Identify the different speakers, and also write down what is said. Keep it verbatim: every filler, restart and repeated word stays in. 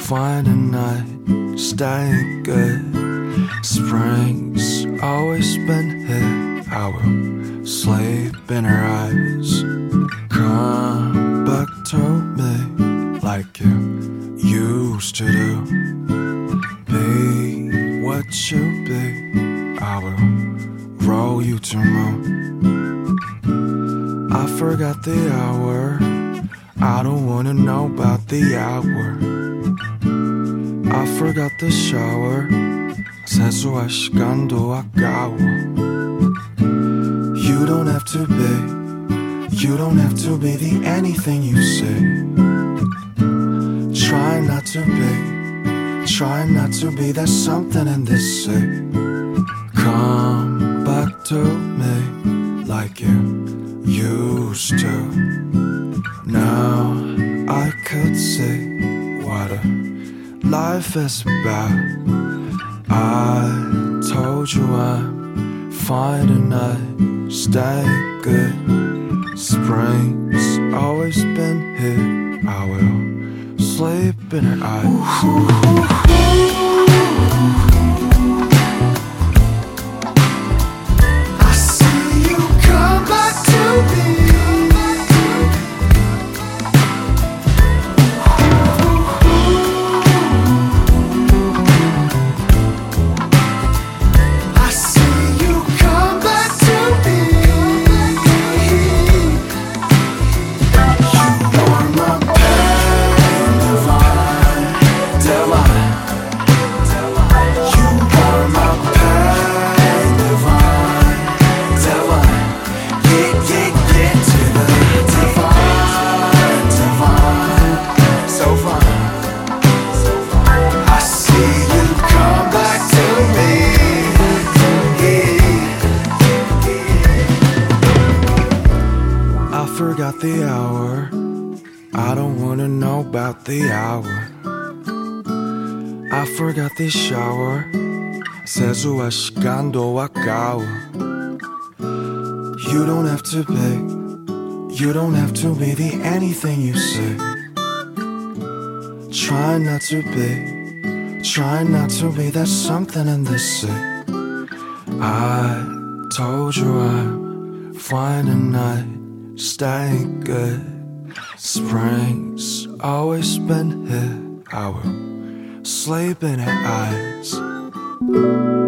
Speaker 1: find a night, staying good. Spring's always been here. I will sleep in her eyes. Come back to me like you used to do. Be what you be. I will roll you to moon. I forgot the hour. I don't wanna know about the hour. I forgot the shower. 세수할 시간도 아까워. You don't have to be, you don't have to be the anything you say. Try not to be, try not to be. There's something in this say. Come back to me like you used to. Now I could see what a life is about. I told you I'm fine tonight, stay good. Spring's always been here. I will sleep in her eyes. I see you come back to me. Forgot the hour. I don't wanna know about the hour. I forgot the shower. 세수할 시간도 아까워. You don't have to be, you don't have to be the anything you say. Try not to be, try not to be. There's something in this say. I told you I'm fine tonight, staying good. Spring's always been here. I will sleep in her eyes.